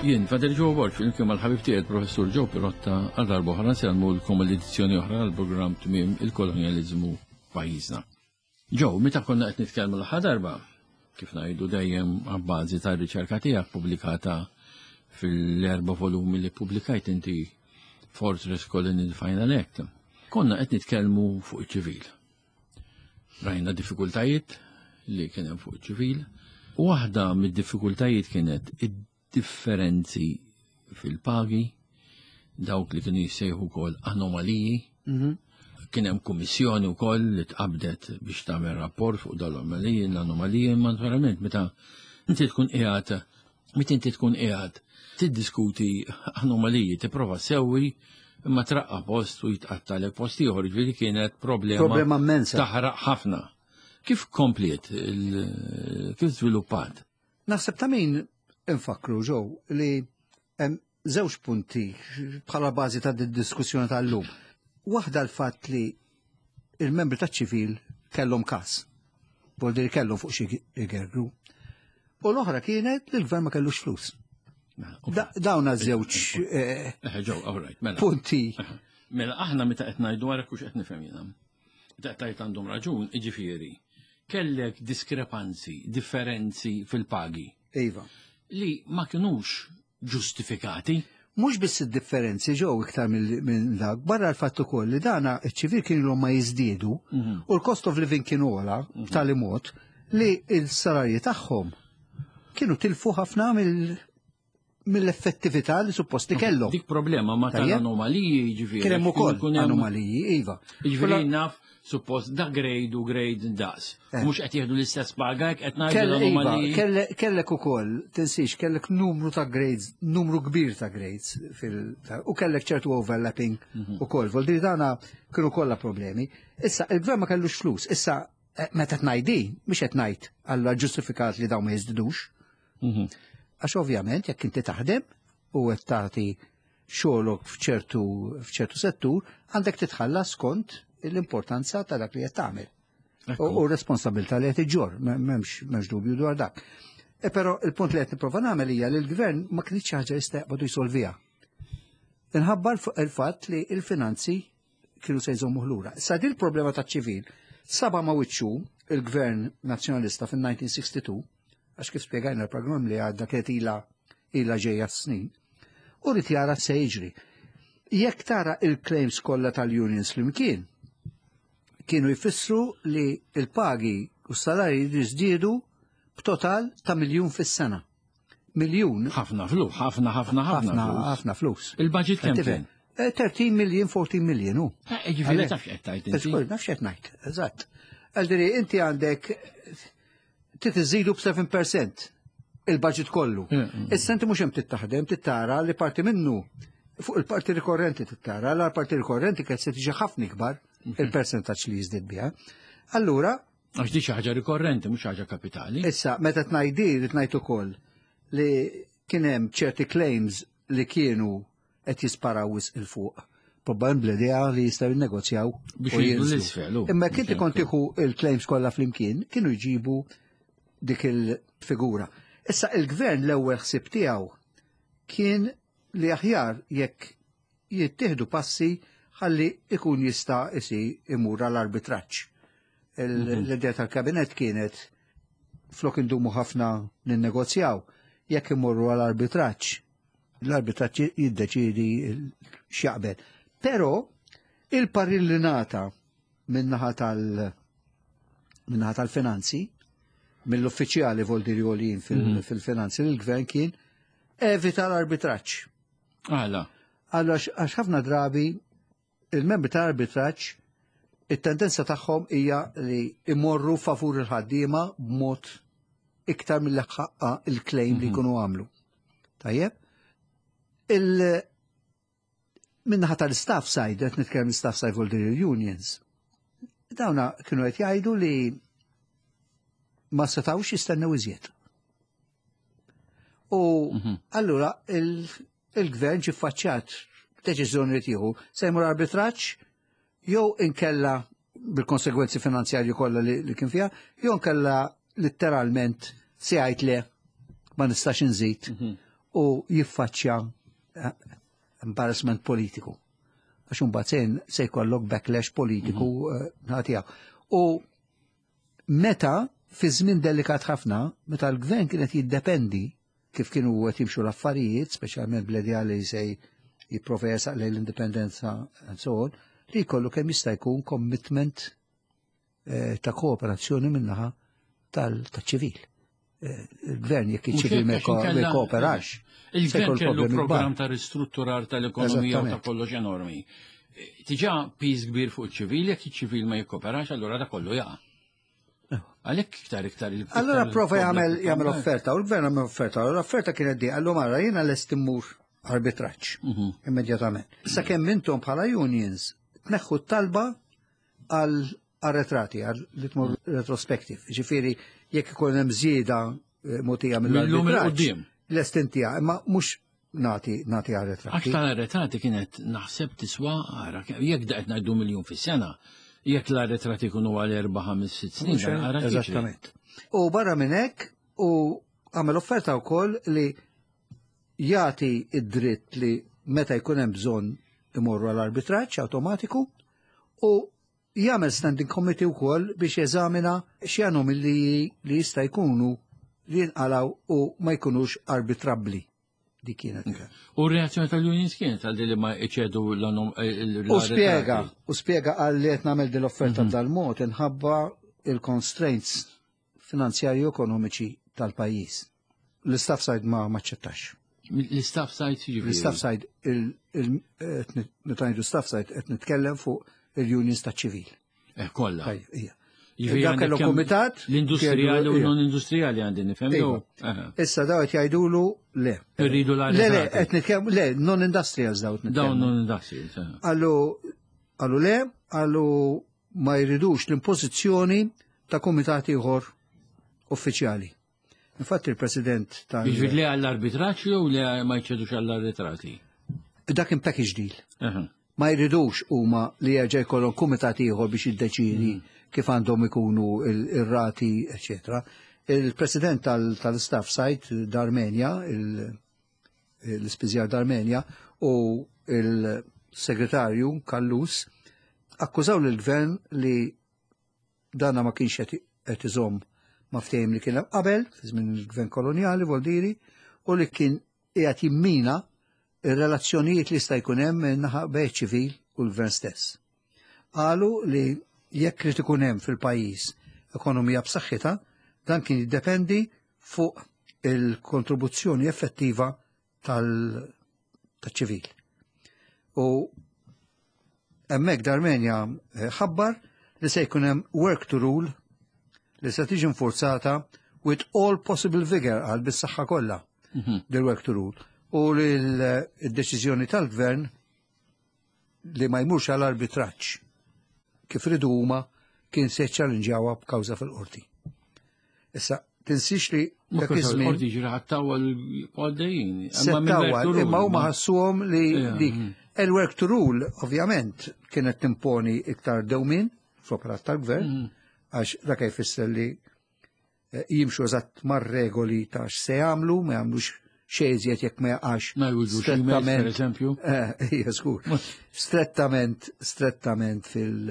Jien, Fadel Ġo Ward, fil-kien mal-ħabib tiegħi professur Ġo Pirotta għal darba oħra nselmulkom l-edizzjoni oħra għall-programm tmiem il-kolonjaliżmu pajjiżna. Ġo, meta konna qed nitkellmu l-aħħar darba, kif ngħidu dejjem għabbażi tar-riċerka tiegħek pubblikata fil-4 volumi li pubblikajt inti Fortress Colony Final Act, konna qed nitkellmu fuq iċ-ċivil. Rajna diffikultajiet li kien hemm fuq iċ-ċivil, u waħda mid-diffikultajiet kienet differenzi fil-pagi, dawk li kienu jissejħu kol anomaliji. Kien hemm kummissjoni wkoll li tqabdet biex tagħmel rapport fuq dal-anomaliji, l-anomaliji, ma naturalment meta inti tkun qiegħed tiddiskuti anomaliji, tipprova sewwi imma traqqa post u jitqattalek post ieħor, ġifieri kienet problema immensa. Taħraq ħafna. Kif komplet, kif żviluppat? Naħseb ta' min infakru ġew li hemm żewġ punti bħala bażi ta' diskussjoni tal-lum. Waħda l-fatt li il-membri taċ-ċivil kellhom każ. Boldi li kellhom fuq xi igergru. U l-oħra kienet li l-gvern ma kellux flus. Dawn żewġ punti. Mela aħna meta qed ngħidu wara kux qed nifhem jiena. Meta qed għandhom raġun, jiġifieri kellek diskrepanzi, differenzi fil-pagi. Iva. Li ma kinux ġustifikati. Mhux biss id-differenzi ġew iktar minn dak, barra l-fatt ukoll li dana ċ-ċivil kienu ma jiżdiedu u l-cost of living kienu ogħla b'tali mod li l-salarji tagħhom kienu tilfu ħafna mill-effettività li supposti kellhom. Dik problema ma tal-anomaliji ġifieri. Kien hemm ukoll anomaliji, iva. Jiġifieri naf suppost da grade u grade daqs. Mhux qed jieħdu l-istess paga qed ngħidu l-anomaliji. Kellek ukoll, tinsix, kellek numru ta' grades, numru kbir ta' grades u kellek ċertu overlapping ukoll. Voldi dana kienu kollha problemi. Issa il-gvern ma kellux flus. Issa meta tngħidi mhux qed ngħid alla ġustifikat li dawn ma jiżdidux. Għax ovvjament jekk inti taħdem u qed tagħti xogħolok f'ċertu settur, għandek titħallas skont l-importanza ta' dak li qed tagħmel. U responsabilità li qed iġġor, m'hemmx dubju dwar dak. Però il-punt li qed nipprova nagħmel hija li l-gvern ma kienx ħaġa jista' jaqbadu jsolviha. Inħabbar il-fatt li l-finanzi kienu se jżommu lura. Issa din il-problema taċ-ċivil saba ma wiċċu il-gvern nazzjonalista fin-1962, għax kif spjegajna l-programm li għadda kienet ilha ġejja snin, u rid jara se jiġri. Jekk tara il-claims kollha tal-unions flimkien, kienu jfissru li il-pagi u s-salari jiżdiedu b'total ta' miljun fis-sena. Miljun. Ħafna flus, ħafna flus. Il-budget kemm kien? 13 miljon, 14 miljon. Ġifieri taf x'qed tgħid. Nafx qed ngħid, eżatt. Għaldiri inti għandek titiżidu b'7% il-budget kollu. Issa inti mhux hemm tittaħdem, tittara li parti minnu fuq il-parti rikorrenti tittara, l-parti rikorrenti kien se tiġi ħafna ikbar il-percentaġġ li jiżdied biha. Allura għax di xi ħaġa rikorrenti mhux ħaġa kapitali. Issa meta tngħidi rid ngħid ukoll li kien hemm ċerti claims li kienu qed jisparaw il-fuq. Probabbli idea li jistgħu jinnegozjaw biex jgħidu l-isfel. Imma kien tikun tieħu il-claims kollha flimkien kienu jġibu dik il-figura. Issa il-gvern l-ewwel ħsieb tiegħu kien li aħjar jekk jittieħdu passi ħalli ikun jista' imur għall-arbitraġġ. L-idea tal-kabinet kienet flok indumu ħafna ninnegozjaw jekk imorru għall-arbitraġġ. L-arbitraġġ jiddeċiedi x'jaqbel. Però il-parir li nata min-naħa tal-finanzi mill-uffiċjali voldiri għolin fil-finanzi l-gvern kien evita l-arbitraġġ. Għala. Għax ħafna drabi il-membri tal-arbitraġġ it-tendenza tagħhom hija li imorru favur il-ħaddiema b'mod iktar mill-ħaqqa il-claim li jkunu għamlu. Tajjeb? Minnaħa tal-staff side, qed nitkellem staff side voldiri unions. Dawna kienu qed jgħidu li ma setawx jistennew iżjed. U allura il-gvern ġie ffaċċjat deċiżjoni li tieħu se jmur arbitraġġ jew inkella bil-konsegwenzi finanzjarji kollha li kien fiha, jew inkella litteralment se jgħid le ma nistax inżid u jiffaċċja embarrassment politiku. Għax imbagħad se jkollok backlash politiku ħatijaw. U meta fi żmien delikat ħafna, meta l-gvern kienet jiddependi kif kienu qed jimxu l-affarijiet, speċjalment bl-idea li se jipprova jersaq lejn l-indipendenza and so on, li jkollu kemm jista' jkun commitment ta' kooperazzjoni minnaħa tal-ċivil. Il-gvern jekk iċ-ċivil ma jkooperax. Il-gvern kellu programm ta' ristrutturar tal-ekonomija u ta' kollox enormi. Tiġa piż kbir fuq iċ-ċivil, jekk iċ-ċivil ma jikkooperax, allura da kollu jaqa'. Għalhekk iktar. Allura prova jagħmel offerta, u l-gvern għamel offerta, u l-offerta kienet di, għallu mara jiena lest immur arbitraġġ immedjatament. Issa kemm intom bħala unions tneħħu talba għal arretrati, li tmur retrospective. Ġifieri jekk ikun hemm żieda mogħtija mill-arbitraġġ, lest intija, imma mhux nagħti arretrati. Aktar arretrati kienet naħseb tiswa jekk daqet ngħidu miljun fis-sena. Jekk l-arretrati kunu għal 4-5-6 snin, eżattament. U barra minn hekk, u għamel offerta wkoll li jagħti id-dritt li meta jkun hemm bżonn imorru għall-arbitraġġ awtomatiku u jagħmel standing committee wkoll biex jeżamina x'janhom li jista' jkunu li jinqalgħu u ma jkunux arbitrabbli. Di kienet. U r-reazzjoni tal-unions kienet għal li ma iċedu l-għanom. U spiega għal li qed nagħmel din l-offerta b'dal-mod inħabba il-constraints finanzjarji ekonomiċi tal-pajjiż. L-istaff side ma ċettax. L-istaff side jiġifieri. L-istaff side meta ngħidu staff side qed nitkellem fuq il-unions taċ-ċivil. Kollha. Dak kellhom kumitat l-industrijali u non-industrijali għandi nifhem. Issa daw qed jgħidulu le. Irridu l-arretrati. Le, qed nitkellmu le, non-industrials daw nitkellmu. Dawn non-industrials. Għallu le, għallu ma jridux l-impożizzjoni ta' kumitat ieħor uffiċjali. Infatti il-President ta' Jiġri le għall-arbitraġġ jew le ma jċedux għall-arretrati. Dak in package deal. Ma jridux huma li jerġa' jkollhom kumitat ieħor biex jiddeċiedi kif għandhom ikunu il-rati, eccetera. Il-President tal-Staff Site d'Armenja, l-Ispiżjar d'Armenja u il-Segretarju Kallus akkużaw lill-Gvern li dana ma kienx qed iżomm ma' ftehim li kien qabel, fi żmien il-Gvern kolonjali voldiri, u li kien qiegħed jimmina ir-relazzjonijiet li sta' jkun hemm naħa bejn ċivil u l-Gvern stess. Qalu li jekk li ikun hemm fil-pajjiż ekonomija b'saħħitha, dan kien jiddependi fuq il-kontribuzzjoni effettiva tal-ċivil. U hemmhekk d'Armenja ħabbar li se jkun hemm work to rule li se tiġi nfurzata with all possible vigor għal bis-saħħa kollha del work to rule. U li l-deċiżjoni tal-gvern li ma jmurx għal arbitraġġ kif ridu huma kien se ċallenġjawha b'kawża fil-qorti. Issa tinsix li dak iż-żmien. Qorti ġira ħattawwal għaddejjin. Imma huma ħassuhom li dik il-work to rule ovvjament kienet timponi iktar dewmien fl-operat tal-gvern għax dak jfisser li jimxu eżatt mar-regoli ta' x'se jagħmlu, ma jagħmlux xejżiet jekk ma jaqax. Ma jwuġux per eżempju. Żgur. Strettament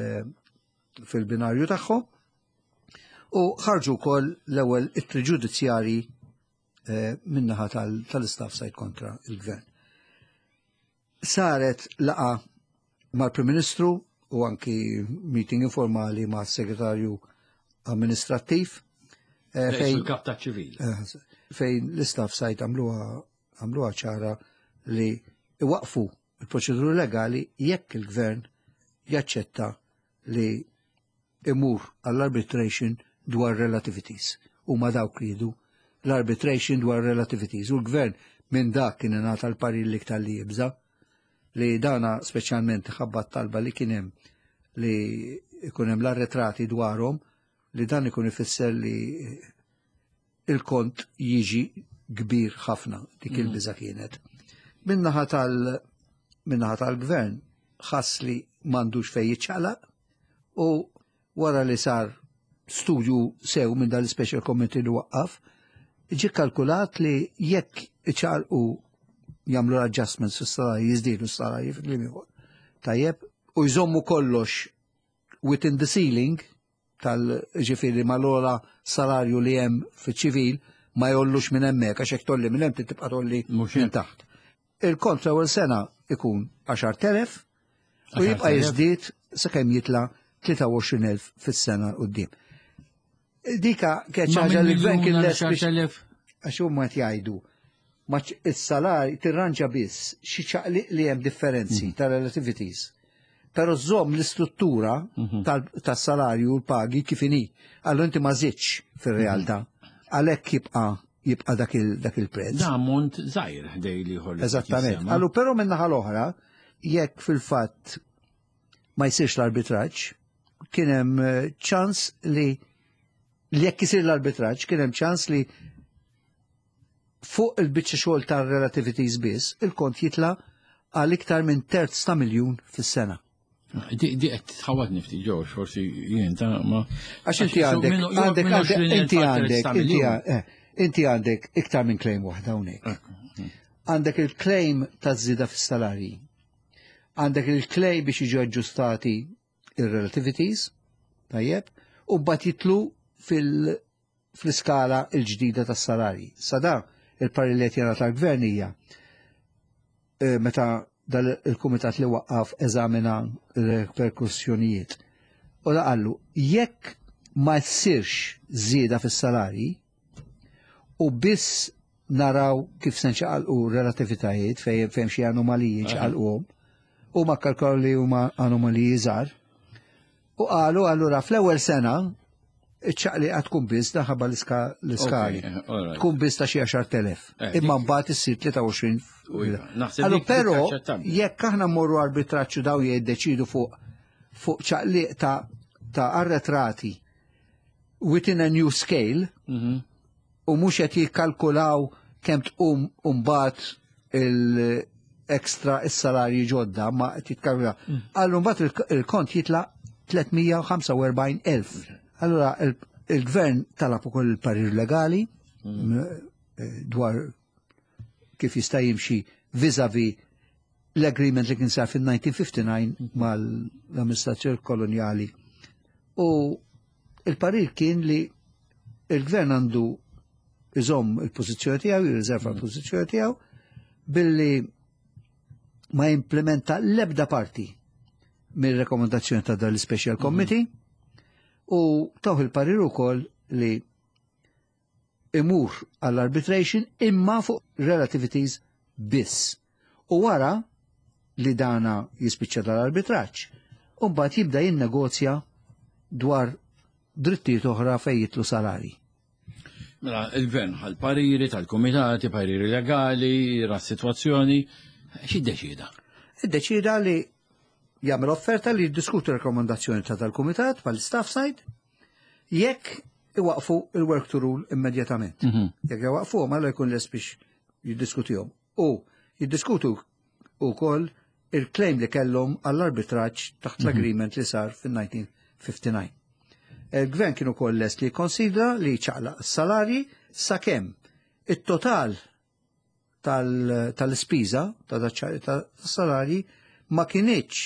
fil-binarju tagħhom. U ħarġu wkoll l-ewwel ittri ġudizzjarji min-naħa tal-istaff side kontra il-gvern. Saret laqa mal-Prim Ministru u anki meeting informali ma' segretarju amministrattiv fil-kap ta' ċivil. Fejn l-istaff sajt għamluha ċara li iwaqfu il-proċeduri legali jekk il-gvern jaċċetta li imur għall-arbitration dwar relativities. U ma dawk ridu l-arbitration dwar relativities. U l-gvern minn dak kien ingħata l-parir li iktar li jibża li dana speċjalment ħabbat talba li kien hemm li ikun hemm l-arretrati dwarhom li dan ikun ifisser li il-kont jiġi kbir ħafna dik il-biża kienet. Minnaħa tal-gvern ħass li m'għandux fejn jiċċaqlaq u wara li sar studju sew minn dal-special committee li waqqaf ġi kalkulat li jekk iċaqalqu jagħmlu adjustments fis-salari, jiżdiedu s-salari fil-kliem ieħor. Tajjeb, u jżommu kollox within the ceiling tal-ġifieri mal-ola salarju li hemm fiċ-ċivil ma jollux minn hemmhekk għax hekk tolli minn hemm tibqa' tolli minn taħt. Il-kont l-ewwel sena ikun 10,000 u jibqa' jiżdied sakemm jitla' 23,000 fis-sena quddiem. Dika kienet xi ħaġa li l-gvern kien les għax huma qed jgħidu is-salari tirranġa biss xi ċaqliq li hemm differenzi ta' relativities. Però żomm l-istruttura tas-salarju u l-pagi kif inhi. Allura inti ma żidx fir-realtà. Għalhekk jibqa' dak il-prezz. Da ammont żgħir ħdej li jħolli. Eżattament. Allura però min-naħa l-oħra jekk fil-fatt ma jsirx l-arbitraġġ, kien hemm ċans li jekk isir l-arbitraġġ kien hemm ċans li fuq il-biċċa xogħol tar-relativities biss, il-kont jitla' għal iktar minn terz ta' miljun fis-sena. Di qed tħawatni ftit ġew forsi jien ta' ma. Għax inti għandek iktar minn claim waħda hawnhekk. Għandek il-claim taż-żieda fis-salarji. Għandek il-claim biex jiġu aġġustati ir-relativities, tajjeb, u mbagħad jitlu fl-iskala l-ġdida tas-salarji. Sada il-parillet jara tal-gvern hija meta il-kumitat li waqqaf eżamina l-reperkussjonijiet. U laqallu, jekk ma jsirx żieda fis-salarji u biss naraw kif se nċaqalqu relativitajiet fejn xi anomaliji nċaqalquhom u ma kalkolaw li huma anomaliji żgħar. U qalu allura fl-ewwel sena iċ-ċaqli għad tkun biss daħħabba l-iskali. Tkun biss ta' xi 10,000. Imma mbagħad issir 23. Allora però jekk aħna mmorru arbitraġġ daw jiddeċidu fuq ċaqliq ta' arretrati within a new scale u mhux qed jikkalkulaw kemm tqum mbagħad il-ekstra is-salarji ġodda ma qed jitkalkula. Allura mbagħad il-kont jitla' 345,000. Allora il-gvern talab ukoll il-parir legali dwar kif jista' jimxi vis-à-vis l-agreement li kien sar fil-1959 mal-amministrazzjoni koloniali. U il-parir kien li il-gvern għandu iżomm il-pożizzjoni tiegħu, jirriserva l-pożizzjoni tiegħu billi ma jimplementa l-ebda parti mir-rekomendazzjoni ta' dan l-Special Committee u taw il-parir ukoll li imur għall-arbitration imma fuq relativities biss. U wara li dana jispiċċa dal-arbitraġġ, u mbagħad jibda jinnegozja dwar drittijiet oħra fejn jitlu salari. Mela, il-gvern għal-pariri tal-komitati, pariri legali, ras-sitwazzjoni, x'iddeċida? Iddeċida li jagħmel offerta li jiddiskutu rekomendazzjoni ta' tal-kumitat pal-staff side jekk iwaqfu il-work to rule immedjatament. Jekk iwaqfuhom alla jkun les biex jiddiskutihom. U jiddiskutu wkoll il-claim li kellhom għall-arbitraġġ taħt l-agreement li sar fin-1959. Il-gvern kienu ukoll les li jkonsidra li ċaqlaq s-salarji sakemm it-total tal-ispiża tas-salarji ma kienieċ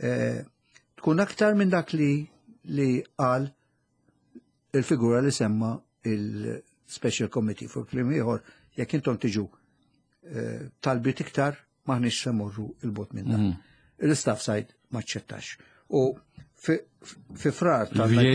tkun aktar minn dak li qal il-figura li semma il-Special Committee fuq kliem ieħor jekk intom tiġu talbit iktar maħniex se morru il-bot minn dan. Il-staff side ma ċċettax. U fi frar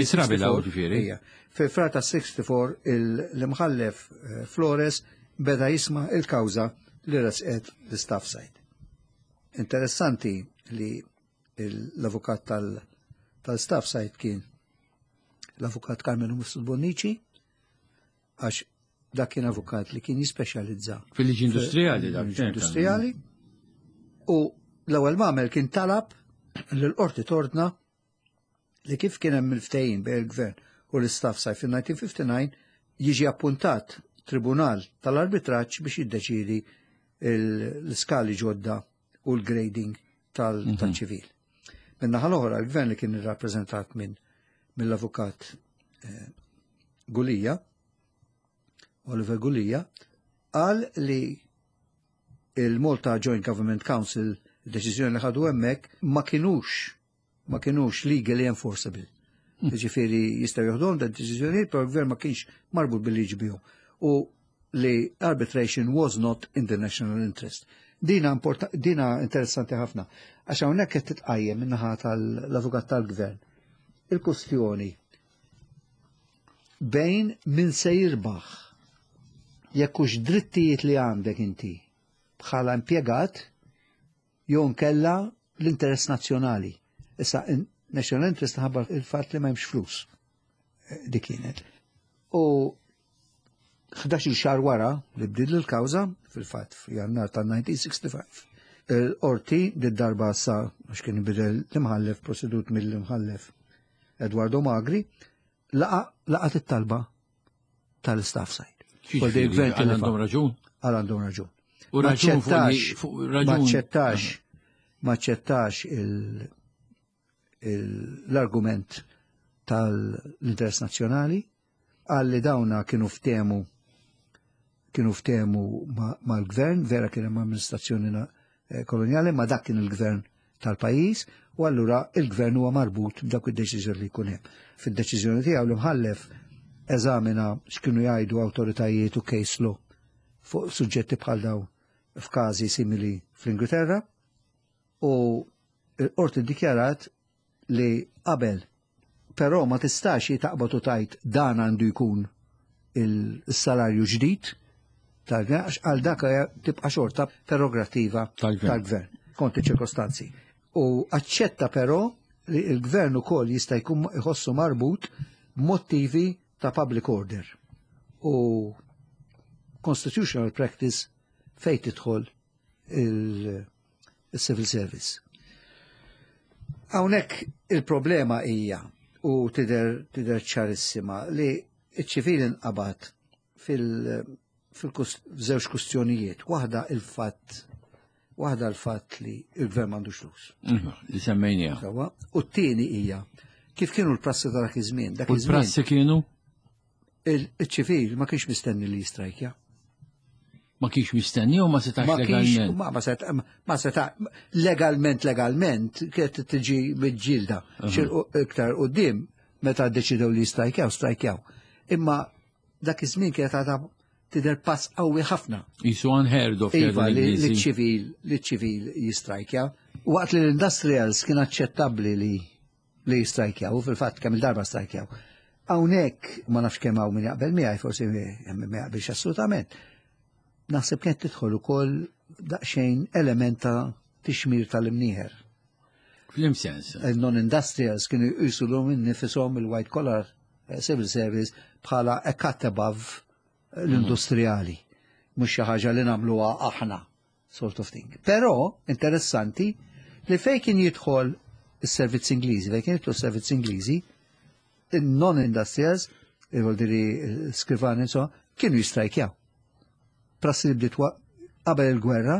ta' 64 l-imħallef Flores beda jisma' il-kawża li resqet l-staff side. Interessanti li l-avukat tal-staff side kien l-avukat Carmenu Mussolbonici, għax dak kien avukat li kien jispeċjalizza fil-liġi industrijali. Industrijali. U l-ewwel magħmel kien talab l-qorti tordna li kif kien hemm il-ftehim bejn il-gvern u l-istaff side fil-1959 jiġi appuntat tribunal tal-arbitraġġ biex jiddeċidi l-skali ġodda u l-grading tal-ċivil. Min-naħa l-oħra l-gvern li kien irrappreżentat mill-avukat Gulija Oliver Gulija, qal li il-Malta Joint Government Council, id-deċiżjoni li ħadu hemmhekk ma kienux legally enforceable. Ġifieri jistgħu jieħduhom dan id-deċiżjonijiet, però l-gvern ma kienx marbut bil-liġi bihom. U li arbitration was not in the national interest. Dina interessanti ħafna, għax hawnhekk qed titqajjem min-naħa tal-avukat tal-gvern. Il-kwestjoni bejn min se jirbaħ jekk hux drittijiet li għandek inti bħala impjegat jew nkella l-interess nazzjonali. Issa national interest ħabbar il-fatt li m'hemmx flus. Dik kienet. U 11 xahar wara li bdiet il-kawża fil-fatt f'Jannar tal-1965. Qorti darba sa għax kien inbidel l-imħallef prosedut mill-imħallef Eduardo Magri laqat it-talba tal-staff side. Għandhom raġun. Għandhom raġun. U raġun maċċettax l-argument tal-interess nazzjonali għalli dawna kienu ftehmu mal-gvern, vera kien hemm amministrazzjoni koloniali, ma dak kien il-gvern tal-pajjiż, u allura il-gvern huwa marbut b'dak id-deċiżjoni li jkun hemm. Fid-deċiżjoni tiegħu l-imħallef eżamina x'kienu jgħidu awtoritajiet u case law fuq suġġetti bħal daw f'każi simili fl-Ingilterra u l-qorti ddikjarat li qabel però ma tistax jitaqbad u tajt dan għandu jkun il-salarju ġdid tal-gvern għal dak tibqa' xorta prerogattiva tal-gvern konti ċirkostanzi. U aċċetta però li l-gvern ukoll jista' jkun iħossu marbut b'mottivi ta' public order u constitutional practice fejn tidħol il-civil service. Hawnhekk il-problema hija u tidher ċarissima li ċ-ċivil inqabad f'żewġ kwistjonijiet. Waħda l-fatt li l-gvern m'għandux flus. Li semmejniha. U t-tieni hija kif kienu l-prassi ta' dak iż-żmien. U l-prassi kienu? Il-ċivil ma kienx mistenni li jistrajkja. Ma kienx mistenni u ma setax legalment? Ma setax legalment kienet tiġi mid-ġilda iktar quddiem meta ddeċidew li jistrajkjaw. Imma dak iż-żmien kienet għadha tidher pass qawwi ħafna. Isu unheard of li ċivil jistrajkja. Waqt li l-industrials kien aċċettabbli li jistrajkjaw, fil-fatt kemm il-darba strajkjaw. Hawnhekk ma nafx kemm hawn min jaqbel miegħi, forsi ma jaqbilx assolutament. Naħseb kienet tidħol ukoll daqsxejn element ta' tixmir tal-imnieħer. Fl-imsens. Non-industrials kienu jqisulhom innifisom il-white collar civil service bħala a cut above l-industrijali. Mhux xi ħaġa li nagħmluha aħna, sort of thing. Però interessanti li fejn kien jidħol is-servizz Ingliżi, fejn kien jidħol is-servizz Ingliżi, non-industrials, il-voldiri skrivani kienu jistrajkjaw. Prassi li bdiet qabel il-gwerra,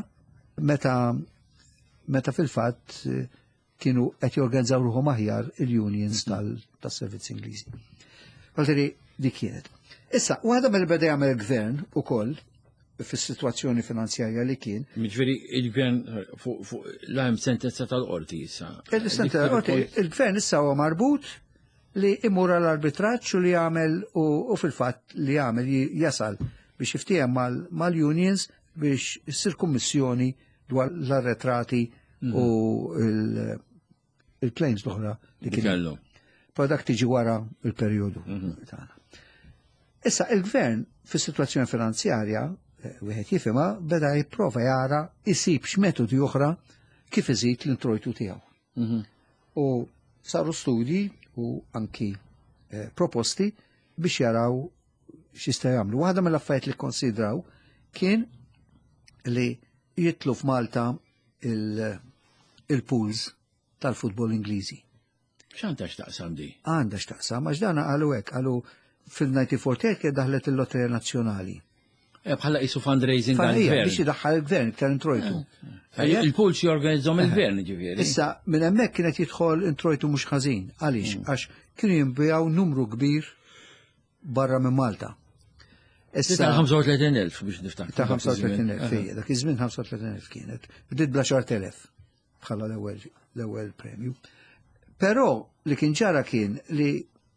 meta fil-fatt kienu qed jorganizzaw ruħhom aħjar il-unions tas-servizz Ingliżi. Voldiri dik kienet. Issa, waħda mill-beda jagħmel il-gvern ukoll fis-sitwazzjoni finanzjarja li kien. Miġifieri il-gvern fuq l-hemm sentenza tal-qorti issa. Il-gvern issa huwa marbut li imur l-arbitraġġ u li jagħmel u fil-fatt li jagħmel jasal biex jiftiehem mal-unions biex issir kummissjoni dwar l-arretrati u il-claims l-oħra li kienu. Dak tiġi wara il-perjodu tagħna. Issa il-gvern fis-sitwazzjoni finanzjarja wieħed jifhimha beda jipprova jara jsib x'metodi oħra kif iżid l-introjtu tiegħu. U saru studji u anki proposti biex jaraw x'jista' jagħmlu. Waħda mill-affarijiet li kkonsidraw kien li jitlu f'Malta il-pools tal-futbol Ingliżi. X'għandha x'taqsam di? Għandha x'taqsam għax dan qalu hekk, qalu fil-1948 kien daħlet il-Lotterija Nazzjonali. Bħala qisu fundraising għall-gvern. Biex jidaħħal il-gvern iktar introjtu. Il-pools jorganizzhom il-gvern ġifieri. Issa minn hemmhekk kienet jidħol introjtu mhux ħażin. Għaliex? Għax kienu jinbijaw numru kbir barra minn Malta. Ta' 35,000 biex niftakar. Ta' 35,000 fija, dak iż-żmien 35,000 kienet. Bdiet bla 10,000 bħala l-ewwel premju. Però li kien ġara kien li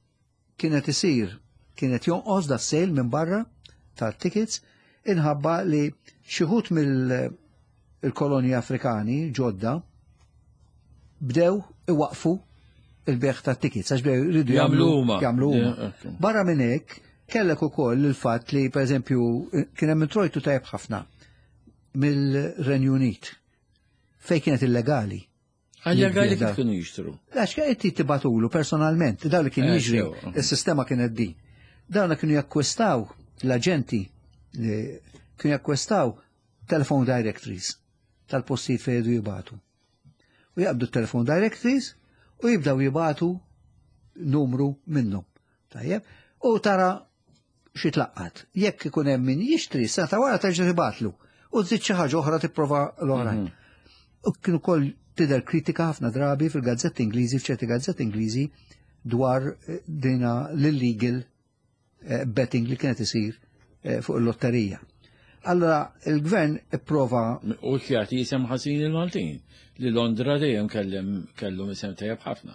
kienet jonqos da sejl minn barra tal-tickets inħabba li xi wħud mill-kolonji Afrikani ġodda bdew iwaqfu il-beħ tat-tickets għax bdew jridu jagħmlu huma. Barra minn hekk kellek ukoll il-fatt li pereżempju kien hemm introjtu tajjeb ħafna mill-Renju Unit fejn kienet illegali. Għal-legali kif kienu jixtru? Għax kien tibatulu personalment, dawn li kien jiġri, il-sistema kienet din. Dawna kienu jakkwistaw l-aġenti, kienu jakkwistaw telephone directories tal-postijiet fejn jridu jibatu. U jaqbdu telefon directories u jibdaw jibatu numru minnhom. Tajjeb, u tara xi tlaqqat. Jekk ikun hemm min jixtri, sa ta' wara terġa' tibatlu u tżid xi ħaġa oħra tipprova l-oħrajn. U kienu wkoll tidher kritika ħafna drabi fil-gazzetti Ingliżi, f'ċerti gazzetti Ingliżi dwar dina l-illegal betting li kienet isir fuq il-lotterija. Allora il-gvern ipprova. U kjati jisem ħasin il-Maltin li Londra dejjem kellhom isem tajjeb ħafna.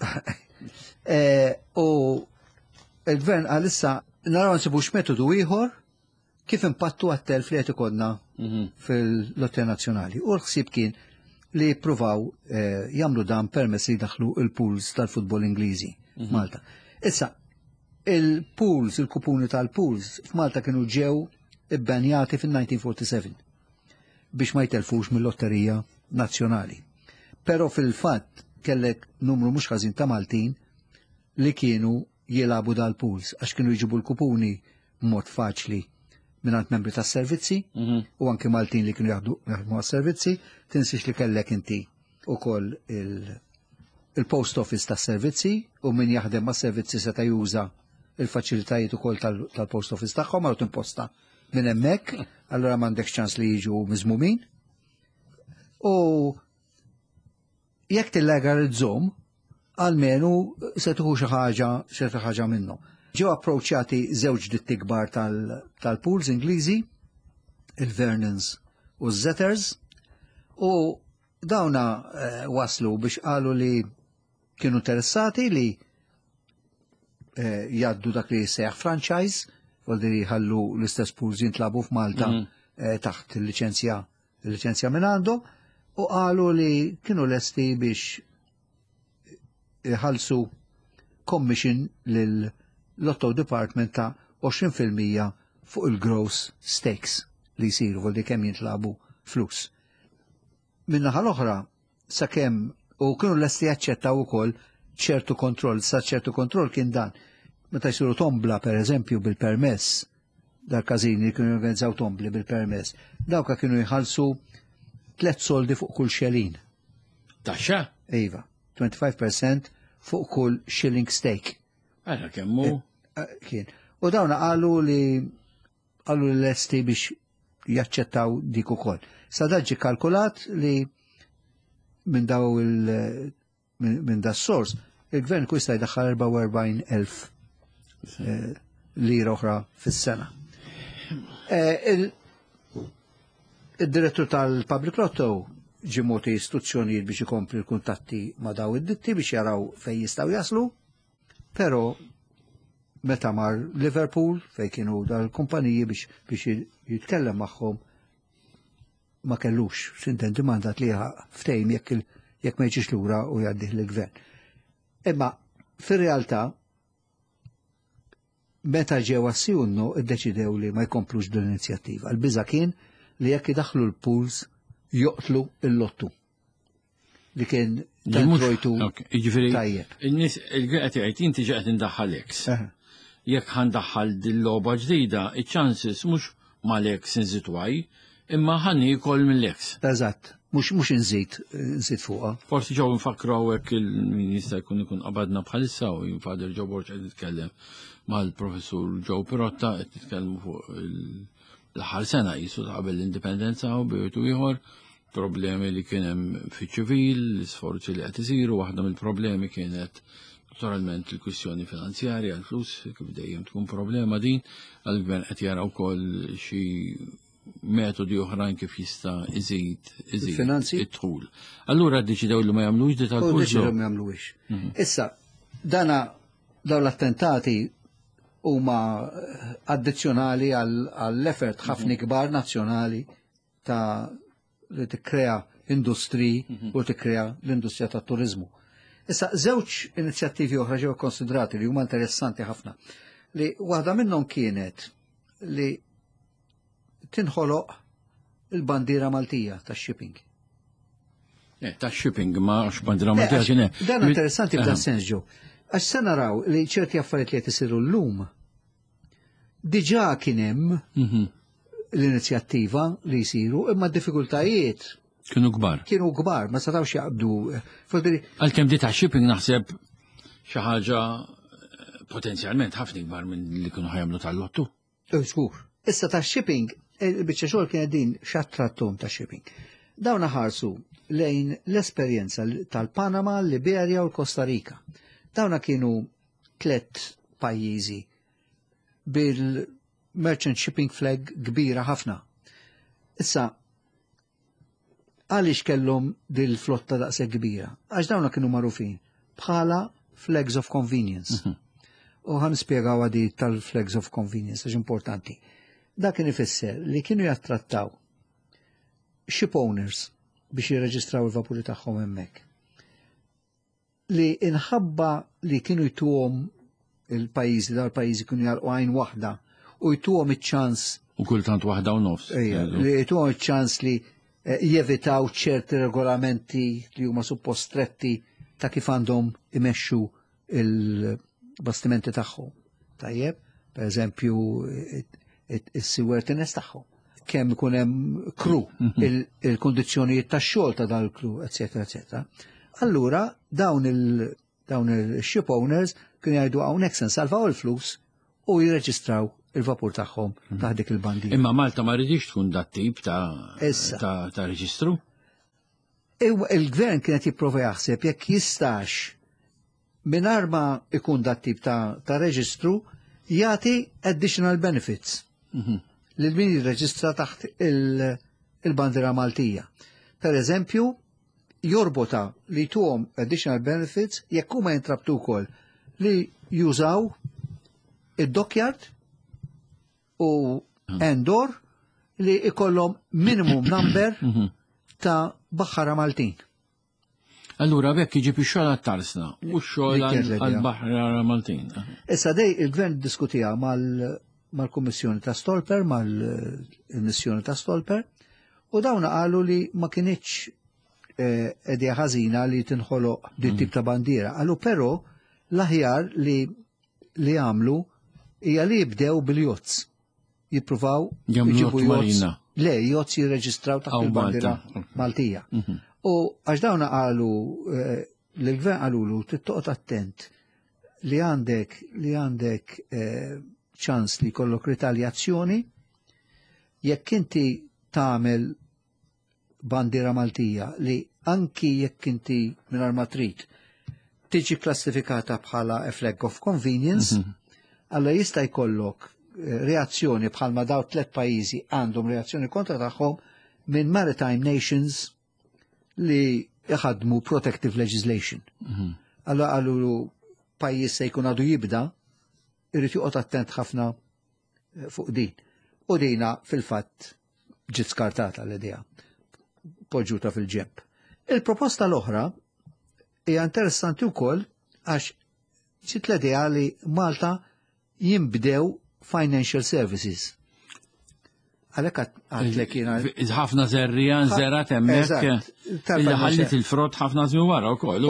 U il-gvern għalissa naraw nsibux metodu ieħor kif impattu għat-telf li qed ikollna fil-Lotterija Nazzjonali. U l-ħsieb kien li jippruvaw jagħmlu dan permezz li daħlu il-pools tal-futbol Ingliżi f'Malta. Issa, il-pools, il-kupuni tal-pools f'Malta kienu ġew ibbenjati fin-1947 biex ma jtelfux mill-Lotterija Nazzjonali. Però fil-fatt kellek numru mhux ħażin ta' Maltin li kienu jilabu dal-pools għax kienu jġibu l-kupuni b'mod faċli minnant membri tas servizzi u anke Maltin li kienu jaħdmu għas servizzi tinsix li kellek inti ukoll il-post office tas servizzi u min jaħdem mas servizzi seta' juża il-faċilitajiet ukoll tal-post office tagħhom għal timposta minn hemmhekk, allura m'għandekx ċans li jiġu miżmumin. U jekk tillegalizzhom għalmenu se tuħu xi ħaġa minnhom. Ġew approċċjati żewġ ditti kbar tal-pools Ingliżi, il-Vernons u z-Zetters, u dawna waslu biex qalu li kienu interessati li jaddu dak li jissejjaħ franchise, għaldi li ħallu l-istess pools jintlabu f'Malta taħt il-liċenzja minn għandu, u qalu li kienu lesti biex ħalsu commission lill-Lotto Department ta' 20% fuq il-gross stakes li jsiru għaldi kemm jintlabu flus. Min-naħa l-oħra sakemm u kienu lesti jaċċettaw ukoll ċertu kontroll, sa ċertu kontroll kien dan. Meta jsiru tombla pereżempju bil-permess, dal-każini kienu jorganizzaw tombli bil-permess, dawka kienu jħallsu 3 soldi fuq kull xelin. Taxxa? Iva, 25% fuq kull shilling stake. Għara kemmu? Kien. U dawna qalu li l-esti biex jaċċettaw dik ukoll. Sa daġġi kalkulat li minn daw minn da s-sors, il-gvern kwista jdaħħal 44,000 lira oħra fis-sena. Il-direttur tal-Public Lotto ġimoti istruzzjonijiet biex ikompli l-kuntatti ma' daw id-ditti biex jaraw fej jistaw jaslu, pero meta mar Liverpool fej kienu dal-kumpaniji biex jitkellem magħhom ma kellux x'intendi mandat li ftejm jekk ma jiġix lura u jgħaddih l-gvern. Imma fir-realtà meta ġew assjunnu iddeċidew li ma jkomplux bl-inizjattiva. L-biża' kien li jekk idaħlu l-pools joqtlu il-lottu li kien tantrojtu tajjeb. Il-nis il-għet jgħid inti ġaqet indaħħal-eks. Jekk ħandaħħal din-logħba ġdida, iċ-chances mhux mal-eks inżitwaj, imma ħanni jkoll mill-eks. Eżatt, mhux inżid fuqha. Forsi ġew nfakkraw hekk il-Ministra jkun qabadna bħalissa u jinfader ġew Borġ qed jitkellem mal-Professur Joe Pirotta qed titkellmu fuq l-aħħar sena qisu qabel l-indipendenza u bejtu ieħor problemi li kien hemm fiċ-ċivil, l-isforzi li qed isiru, waħda mill-problemi kienet Naturalment il-kwistjoni finanzjarja, l-flus, kif dejjem tkun problema din, għal-gvern qed jara wkoll xi metodi oħrajn kif jista' iżid Il-finanzi? id-dħul. Allura ddeċidew li ma jagħmlux di tal-kursu. Deċidew ma jagħmluhiex. Issa, dawn l-attentati huma addizzjonali għall-effort ħafna kbar nazzjonali ta' li tikkrea industri u tikkrea l-industrija tat-turiżmu. Issa, żewġ inizjattivi oħra ġew konsidrati li huma interessanti ħafna. Li waħda minnhom kienet li tinħoloq il-bandiera Maltija tax-shipping. Tax-shipping ma x-bandiera Maltija x'inhe. Dan interessanti f'dan sens ġew. Għax se naraw li ċerti affarijiet li qed isiru llum diġà kien hemm l-inizjattiva li jsiru imma d-diffikultajiet kienu kbar, ma setgħux jaqbdu. Għalkemm di tax-shipping naħseb xi ħaġa potenzjalment ħafna kbar minn li kienu ħajamlu tal-lottu. Żgur. Issa tax-shipping, il-biċċa xogħol kienet din x'attrattum tax-shipping. Dawn ħarsu lejn l-esperjenza tal-Panama, l-Liberja u l-Costa Rica. Dawna kienu 3 pajjiżi bil-merchant shipping flag kbira ħafna. Issa, għaliex kellhom dil-flotta daqshekk kbira? Għax dawna kienu magħrufin bħala flags of convenience. U ħan nispjegaw għadi tal-flags of convenience, għax importanti. Da kien ifisser li kienu jattrattaw ship owners biex jirreġistraw il-vapuri tagħhom hemmhekk. Li inħabba li kienu jtuhom il-pajjiżi, dal-pajjiżi kienu jalqu għajn waħda u jtuhom iċ-ċans. U kultant waħda u nofs. Li jtuhom iċ-ċans li jevitaw ċerti regolamenti li huma suppost stretti ta' kif għandhom imexxu il-bastimenti tagħhom. Tajjeb, per eżempju, is-seaworthiness tagħhom. Kemm ikun hemm kru, il-kondizzjonijiet tax-xogħol ta' dan il-kru, eċetera, eċetera. Allura dawn il-ship owners kienu jgħidu hawnhekk se nsalvaw il-flus u jirreġistraw il-vapur tagħhom ta' dik il-bandiera. Imma Malta ma rridix tkun dat tip ta' reġistru? Il-gvern kienet jipprova jaħseb jekk jistax mingħajr ma ikun dat tip ta' reġistru jagħti additional benefits lil min jirreġistra taħt il-bandiera Maltija. Per eżempju, jorbota li tuhom additional benefits jekk huma jintrabtu wkoll li jużaw id-dockyard u endor li ikollhom minimum number ta' baħħara Maltin. Allura bekk jiġi xogħol għat-tarsna u xogħol għall-baħħara Maltin. Issa dej il-gvern diskutija mal-Kummissjoni ta' Stolper, mal-Missjoni ta' Stolper, u dawna qalu li ma kienitx edja ħażina li tinħoloq din tip ta' bandiera. Qalu però l-aħjar li għamlu hija li jibdew bil-jozz. Jippruvaw jġibu jozz. Le, jozz jirreġistraw taħt il-bandiera Maltija. U għax dawna qalu l-gvern qalulu tittoqgħod attent li għandek ċans li jkollok ritaljazzjoni jekk inti tagħmel bandiera Maltija li anki jekk inti mingħajr ma trid tiġi klassifikata bħala a flag of convenience, alla jista' jkollok reazzjoni bħalma daw 3 pajjiżi għandhom reazzjoni kontra tagħhom minn maritime nations li iħadmu protective legislation. Alla qalu pajjiż se jkun għadu jibda irid joqgħod attent ħafna fuq din. U dina fil-fatt ġiet skartata l-idea poġġuta fil-ġemp. Il-proposta l-oħra hija interessanti wkoll għax ġiet l-idea li Malta jinbdew financial services. Għalhekk għadlek jiena. Ħafna zerrija nżerat hemmhekk illi ħallit il-frott ħafna żmien wara wkoll.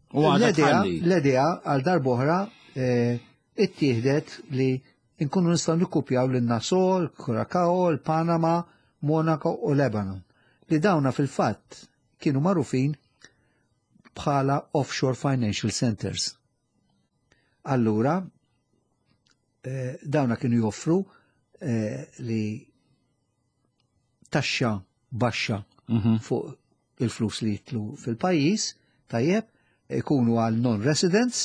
L-idea għal darb'oħra ittieħdet li nkunu nistgħu nikkupjaw lin-Nassau, Curacao, il-Panama, Monaco u Lebanon. Li dawna fil-fatt kienu magħrufin bħala offshore financial centers. Allura, dawna kienu joffru li taxxa baxxa fuq il-flus li jitlu fil-pajjiż, tajjeb, ikunu għal non-residents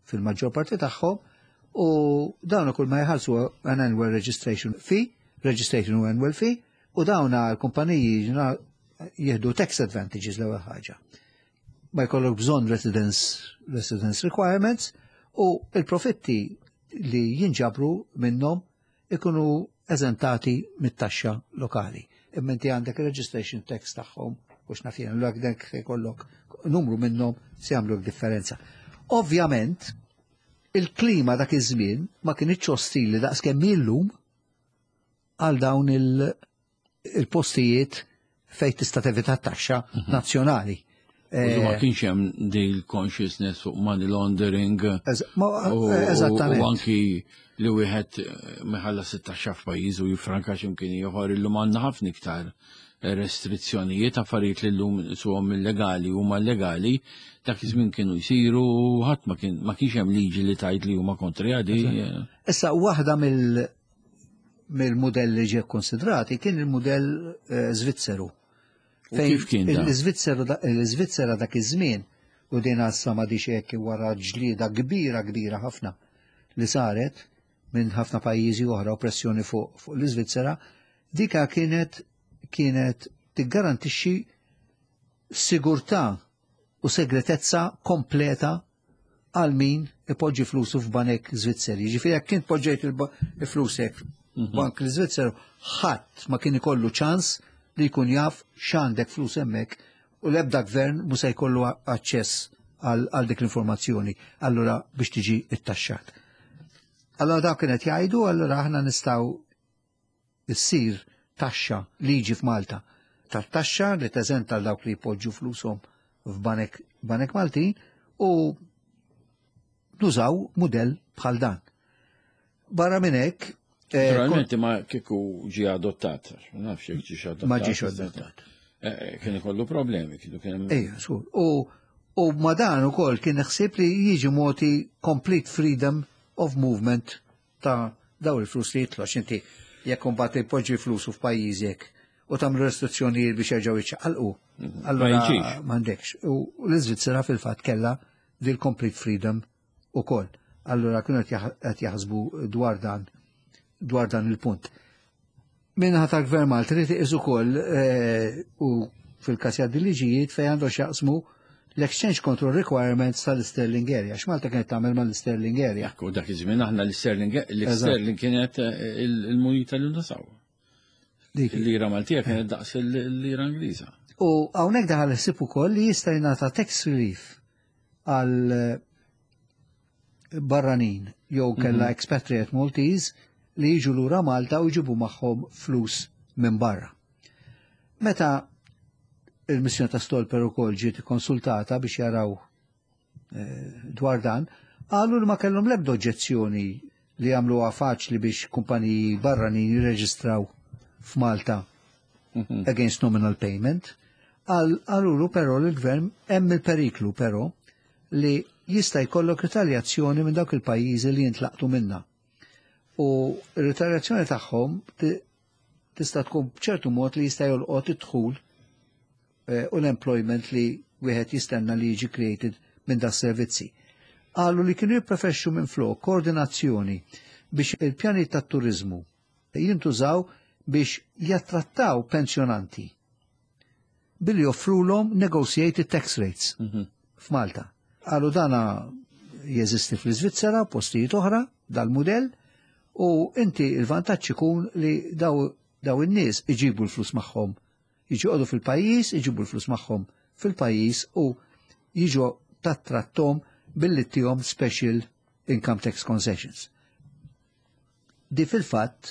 fil-maġġor parti tagħhom u dawn kull ma jħallsu an annual registration u annual fee u dawn l-kumpaniji jieħdu tax advantages l-ewwel ħaġa. Ma jkollok bżonn residence requirements u il-profitti li jinġabru minnhom ikunu eżentati mit-taxxa lokali. Imma inti għandek il-registration tax tagħhom biex nafjen l-għak se jkollok numru minnhom se jagħmlu differenza. Ovvjament, il-klima dak iż-żmien ma kienx ostili daqskemm illum għal dawn il-postijiet fejn tista' tevita t-taxxa nazzjonali. Ma kienx hemm deal consciousness fuq money laundering Eżattament. u anki li wieħed meħallas it-taxxa f'pajjiż u jifranka x'imkien ieħor illum għandna ħafna iktar restrizzjonijiet affarijiet li llum suhom illegali huma legali dak iż-żmien kienu jsiru ħadd ma kienx hemm liġi li tgħid li huma kontri għadi. Issa waħda mill-modelli ġie konsidrati kien il-modell Svizzeru. Kif kien da? L-Svizzera dak iż-żmien u din għassa ma dix hekk wara ġlieda kbira ħafna li saret minn ħafna pajjiżi oħra u pressjoni fuq l-Iżvizzera, dika kienet tiggarantixxi sigurtà u segretezza kompleta għal min ipoġġi flusu f'banek Zvizzeri. Ġifieri jekk kien poġġejt il-flusek bank l-Iżvizzeru, ħadd ma kien ikollu ċans li jkun jaf x'għandek flus hemmhekk u l-ebda gvern mhux se jkollu aċċess għal dik l-informazzjoni allura biex tiġi ittaxxat. Allora dak kienet jgħidu, allura aħna nistgħu issir taxxa liġi f'Malta tat-taxxa li teżenta għal dawk li jpoġġu flushom f'banek Maltin u nużaw mudell bħal dan. Barra minn hekk Naturalment ma kieku ġie adottat, ma nafx jekk ġiex adottat. Ma ġiex adottat. Kien ikollu problemi, kienu kien Ejja, sur. U ma dan ukoll kien ħsieb li jiġi moti complete freedom of movement ta' daw il-flus li jitlox inti jekk imbagħad ipoġġi flusu f'pajjiżek u tagħmlu restrizzjonijiet biex jerġgħu jiċċaqalqu. Allura m'għandekx. U l-Iżvizzera fil-fatt kellha dil complete freedom ukoll. Allura kienu qed jaħsbu dwar dan il-punt. Minna tal-Gvern Malta li tiqis ukoll u fil-każ jgħaddi liġijiet fejn għandu x'jaqsmu l-exchange control requirements tal-Sterling Area. X'Malta kienet tagħmel mal-Sterling Area. U dak iż-żmien aħna l-Sterling kienet il-munita li nusaw. Il-lira Maltija kienet daqs il-lira Ingliża. U hawnhekk daħal ħsieb ukoll li jista' jingħata tax relief għal barranin jew kellha expatriate Maltese li jiġu lura Malta u jġibu magħhom flus minn barra. Meta il-missjoni ta' Stolper ukoll ġiet konsultata biex jaraw dwar dan, qalu li ma kellhom l-ebda oġġezzjoni li jagħmluha faċli biex kumpaniji barranin jirreġistraw f'Malta against nominal payment. Għalulu però l-gvern hemm il-periklu però li jista' jkollok ritaljazzjoni minn dawk il-pajjiżi li jintlaqtu minnha. U r-ritaljazzjoni tagħhom tista' tkun b'ċertu mod li jista' jolqot id-dħul u l-employment li wieħed jistenna li jiġi created minn da' servizzi. Qalu li kienu jipprefexxu minn flok koordinazzjoni biex il-pjanijiet tat-turiżmu jintużaw biex jattrattaw pensjonanti billi joffrulhom negotiated tax rates f'Malta. Qalu dana jeżisti fl-Iżvizzera postijiet oħra dal-mudell u inti il-vantaġġ ikun li daw in-nies iġibu l-flus magħhom. Jiġu fil-pajjiż, iġibu l-flus magħhom fil-pajjiż u jiġu tattrattom billi tihom special income tax concessions. Di fil-fatt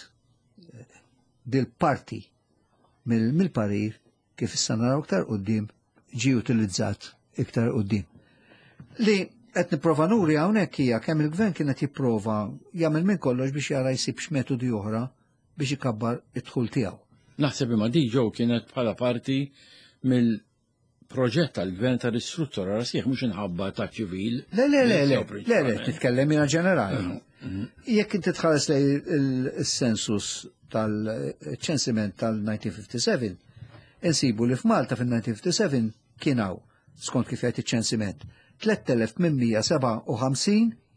dil-parti mill-parir kif issa naraw iktar quddiem ġie utilizzat iktar quddiem. Li qed nipprova nuri hawnhekk hija kemm il-gvern kien qed jipprova jagħmel minn kollox biex jara jsib x'metodi oħra biex ikabbar id-dħul tiegħu. Naħseb imma di ġew kienet bħala parti mill-proġett tal-gvern ta' ristruttura rasieħ mhux inħabba ta' ċivil. Le, titkellem jiena ġenerali. Jekk inti tħares lej il-census tal-ċensiment tal-1957, insibu li f'Malta fil-1957 kien hawn skont kif qed iċ-ċensiment 3857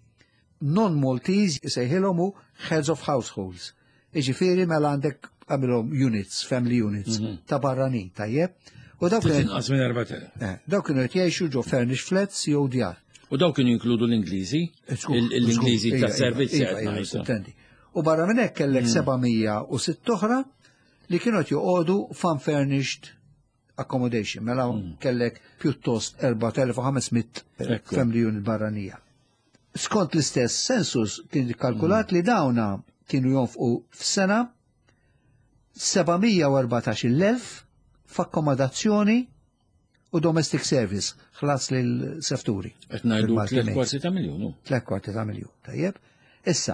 non-Maltese jisejħilhom hu heads of households. Iġifieri mela għandek għamilhom units, family units, ta' barranin, tajjeb. U dawk Tinqas minn 4,000. dawk kienu qed jgħixu ġo furnished flats jew djar. U dawk kienu jinkludu l-Ingliżi? L-Ingliżi ta' servizzi qed U barra minn hekk kellek 706 oħra li kienu qed joqogħdu f'unfurnished accommodation. Mela kellek pjuttost 4,500 family unit barranija. Skont l-istess census kien kalkulat li dawna kienu jonfqu f'sena 714,000 f'akkomodazzjoni u domestic service ħlas lil-sefturi. Qed ngħidu 3/4 miljun. 3/4 miljun, tajjeb. Issa,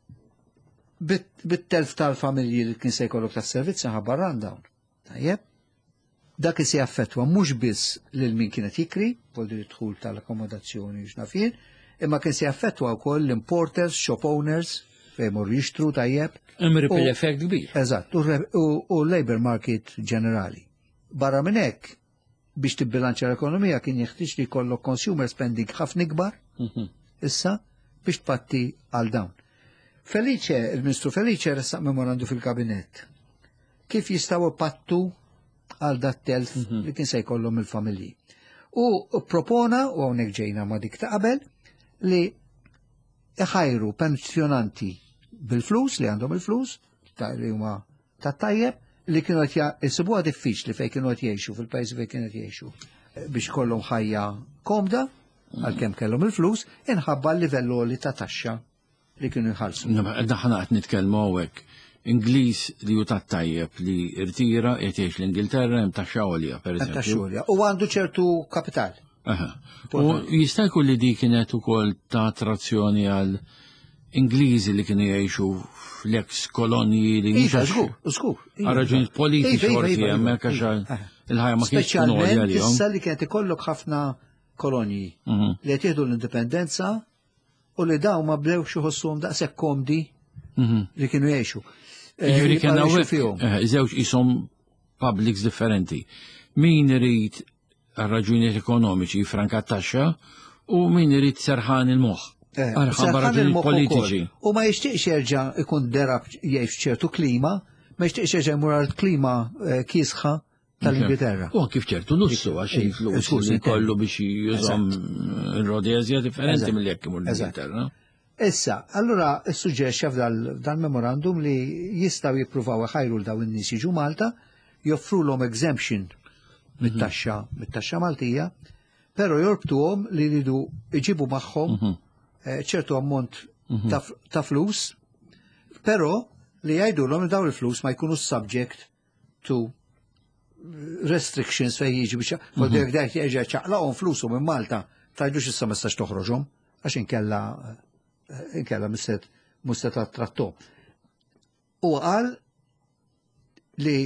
bit-telf tal-familji li kien se jkollok tas-servizzi ħabbarran dawn. Tajjeb. Dak se jaffettwa mhux biss lil min kienet jikri, voldi dħul tal-akkomodazzjoni x'nafien, imma kien se jaffettwa wkoll l-importers, shop owners, fejn mor jixtru tajjeb. Hemm ripple effect kbir. Eżatt, u labor market ġenerali. Barra minn hekk, biex tibbilanċa l-ekonomija kien jeħtieġ li jkollok consumer spending ħafna ikbar, issa biex tpatti għal dawn. Felice, il-Ministru Felice ressaq memorandu fil-kabinett. Kif jistgħu pattu għal dat telf li kien se jkollhom il-familji. U propona, u hawnhekk ġejna ma dik ta' qabel, li iħajru pensjonanti bil-flus, li għandhom il-flus, li huma ta' tajjeb, li kienu qed jisibuha diffiċli fejn kienu qed jgħixu fil-pajjiż fejn kienu qed jgħixu biex kollhom ħajja komda għalkemm kellhom il-flus, inħabba l-livellu li ta' taxxa li kienu jħallsu. Daħna qed nitkellmu hawnhekk Ingliż li hu tat tajjeb li rtira qed jgħix l-Ingilterra hemm taxxa għolja pereżempju. Taxxa għolja u għandu ċertu kapital. U jista' jkun li di kienet ukoll ta' attrazzjoni għal Ingliżi li kienu jgħixu fl-ex kolonji li żgur. Raġuni politiċi forsi hemmhekk għax il-ħajja ma kienx tkun għolja lihom. Issa li kienet ikollok ħafna kolonji li qed jieħdu l-indipendenza u li dawn ma blewx iħossuhom daqshekk komdi li kienu jgħixu. Jiġri kien hawnhekk żewġ ishom publics differenti. Min irid raġunijiet ekonomiċi franka taxxa u min irid serħan il-moħħ. Politiċi. U ma jixtieqx jerġa' ikun derab jgħix ċertu klima, ma jixtieqx jerġa' jmur għal klima kiesħa tal-Ingilterra. U kif ċertu lussu għax il-flus li kollu biex jużhom rodezja differenti mill-jekk imur l-Ingilterra. Issa, allura suġġerixxa f'dal-memorandum li jistgħu jippruvaw iħajru l dawn in-nies jiġu Malta, joffrulhom exemption mit-taxxa Maltija, però jorbtuhom li jridu iġibu magħhom ċertu ammont ta' flus, però li jgħidulhom li dawn il-flus ma jkunux subject to restrictions fejn jiġi biex jekk dak jerġa' ċaqlaqhom flushom minn Malta tgħidux issa ma tistax toħroġhom għax inkella mhux se trattom. U qal li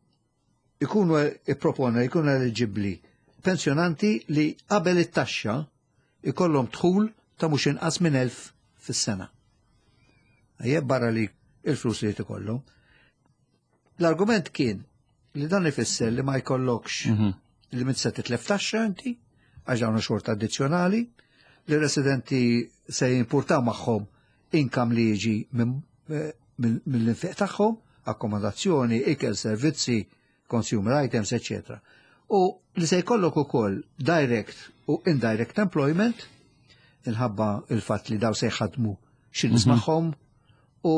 jkunu ippropona jkunu eligibbli pensjonanti li qabel it-taxxa ikollhom dħul ta' mhux inqas minn 1,000 fis-sena. Ejjeb barra li il-flus li tikollhom. L-argument kien li dan ifisser li ma jkollokx li mit se titlef taxxa inti għax dawn xort addizzjonali li residenti se jimpurtaw magħhom inkam li jiġi mill-infiq tagħhom, akkomodazzjoni, ikel, servizzi, consumer items, etc. U li se jkollok ukoll direct u indirect employment inħabba il-fatt li daw se jħadmu x'nies magħhom u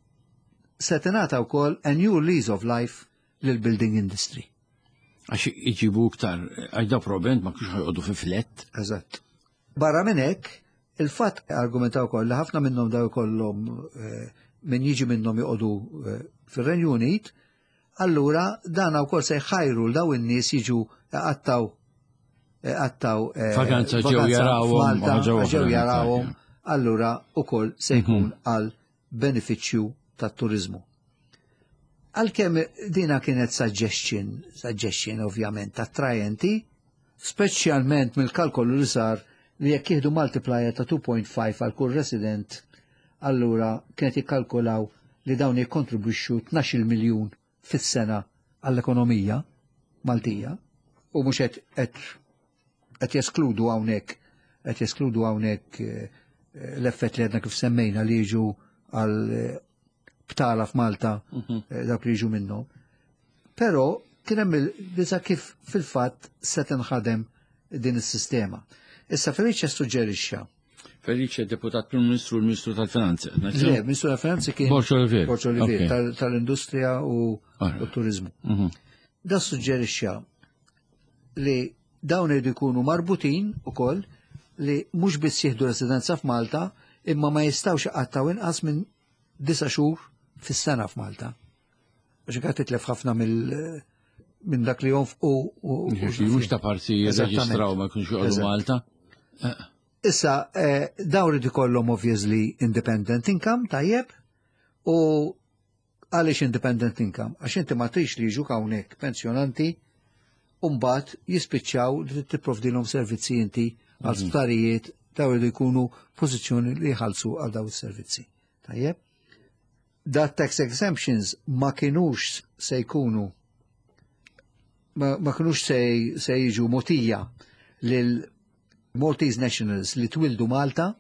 se tingħata wkoll a new lease of life lill-building industry. Għax iġibu iktar, għax da probent ma kienx ħajqogħdu fi flett. Eżatt. Barra minn hekk, il-fatt argumentaw ukoll li ħafna minnhom daw ikollhom min jiġi minnhom joqogħdu fir-Renju Unit, allura dan wkoll se jħajru l daw in-nies jiġu għattaw vaganza ġew jarawhom, allura ukoll se jkun għal benefiċċju tat-turiżmu. Għalkemm dina kienet suggestion ovvjament attrajenti, speċjalment mill-kalkolu li sar li jekk jieħdu multiplier ta' 2.5 għal kull resident, allura kienet jikkalkulaw li dawn jikkontribwixxu 12 miljun fis-sena għall-ekonomija Maltija u mhux qed jeskludu hawnhekk l-effett li għedna kif semmejna li jiġu għal btala f'Malta dak li jiġu minnhom. Però kien hemm il-biża' kif fil-fatt se tinħadem din is-sistema. Issa Felice suġġerixxa. Felice deputat Prim Ministru u l-Ministru tal-Finanzi. Le, Ministru tal-Finanzi kien Borċo Olivier. Borċo Olivier tal-Industrija u t-Turizmu. Da suġġerixxa li dawn irid ikunu marbutin ukoll li mhux biss jieħdu residenza f'Malta imma ma jistgħux iqattaw inqas minn 9 xhur fis-sena f'Malta. Għax qed titlef ħafna minn dak li jonfqu mhux ta' parti jirreġistraw ma jkunx joqgħodu Malta. Issa dawn irid ikollhom obviously independent income tajjeb u għaliex independent income għax inti ma trix li jiġu hawnhekk pensjonanti u mbagħad jispiċċaw li tipprovdilhom servizzi inti għal sptarijiet daw irid jkunu pożizzjoni li jħallsu għal dawn is-servizzi. Tajjeb? Dat tax exemptions ma kinux se jkunu ma kinux se jiġu motija lil Maltese nationals li twildu Malta